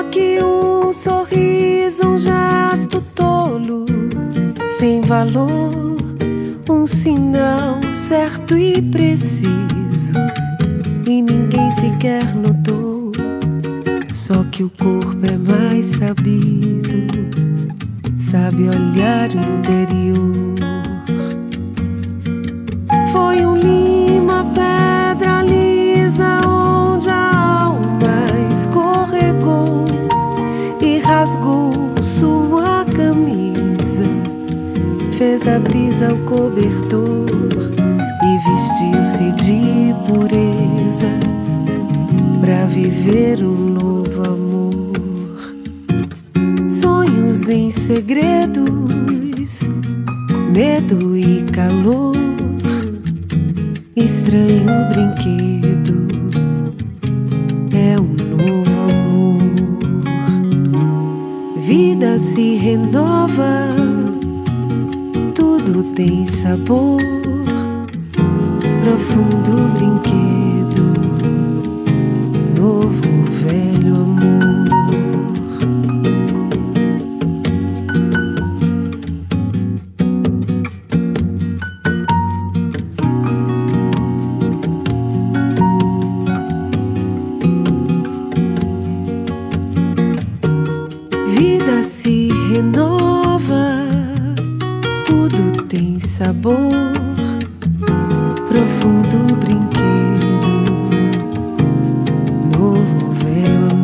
que um sorriso, um gesto tolo, sem valor, um sinal certo e preciso, e ninguém sequer notou. Só que o corpo é mais sabido, sabe olhar o interior. Foi um lima, pedra lisa, onde a alma escorregou e rasgou sua camisa, fez da brisa o cobertor e vestiu-se de pureza pra viver um novo amor. Sonhos em segredos, medo e calor, estranho brinquedo, é um novo amor. Vida se renova, tudo tem sabor, profundo brinquedo, novo velho amor. Vida se renova, tudo tem sabor, profundo brinquedo, novo velho amor.